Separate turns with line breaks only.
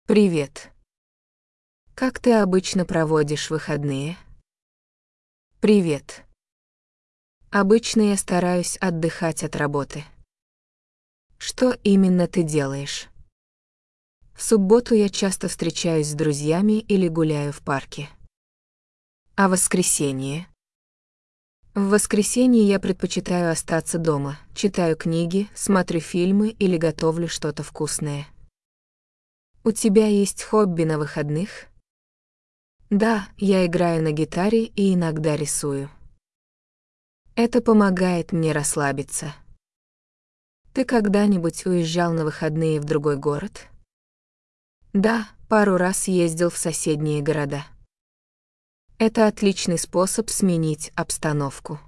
Привет. Как ты обычно проводишь выходные? Привет. Обычно я стараюсь отдыхать от работы. Что именно ты делаешь? В субботу я часто встречаюсь с друзьями или гуляю в парке. А в воскресенье? В воскресенье я предпочитаю остаться дома, читаю книги, смотрю фильмы или готовлю что-то вкусное. У тебя есть хобби на выходных? Да, я играю на гитаре и иногда рисую. Это помогает мне расслабиться. Ты когда-нибудь уезжал на выходные в другой город? Да, пару раз ездил в соседние города. Это отличный способ сменить обстановку.